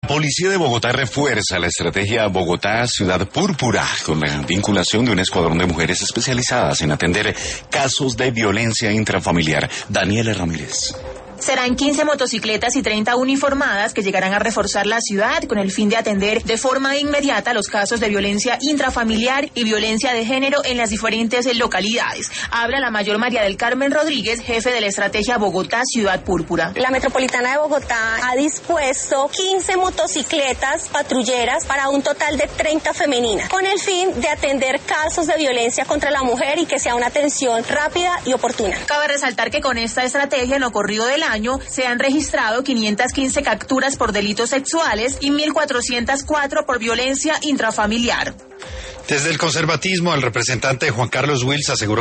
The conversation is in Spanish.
Policía de Bogotá refuerza la estrategia Bogotá Ciudad Púrpura con la vinculación de un escuadrón de mujeres especializadas en atender casos de violencia intrafamiliar. Daniela Ramírez. Serán 15 motocicletas y 30 uniformadas que llegarán a reforzar la ciudad con el fin de atender de forma inmediata los casos de violencia intrafamiliar y violencia de género en las diferentes localidades. Habla la mayor María del Carmen Rodríguez, jefe de la estrategia Bogotá Ciudad Púrpura. La Metropolitana de Bogotá ha dispuesto 15 motocicletas patrulleras para un total de 30 femeninas, con el fin de atender casos de violencia contra la mujer y que sea una atención rápida y oportuna. Cabe resaltar que con esta estrategia en lo corrido del año se han registrado 515 capturas por delitos sexuales y 1.404 por violencia intrafamiliar. Desde el conservatismo, el representante Juan Carlos Wills aseguró